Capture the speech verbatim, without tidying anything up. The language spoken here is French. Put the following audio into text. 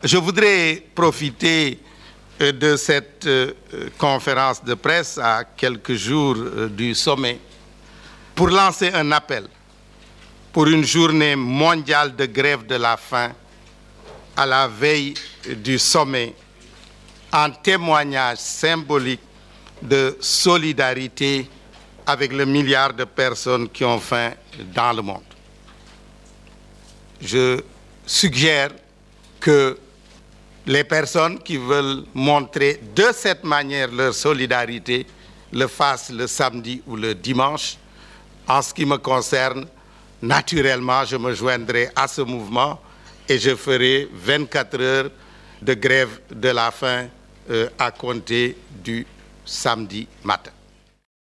Je voudrais profiter de cette conférence de presse à quelques jours du sommet pour lancer un appel pour une journée mondiale de grève de la faim à la veille du sommet, en témoignage symbolique de solidarité avec le milliard de personnes qui ont faim dans le monde. Je suggère que les personnes qui veulent montrer de cette manière leur solidarité le fassent le samedi ou le dimanche. En ce qui me concerne, naturellement, je me joindrai à ce mouvement et je ferai vingt-quatre heures de grève de la faim euh, à compter du samedi matin.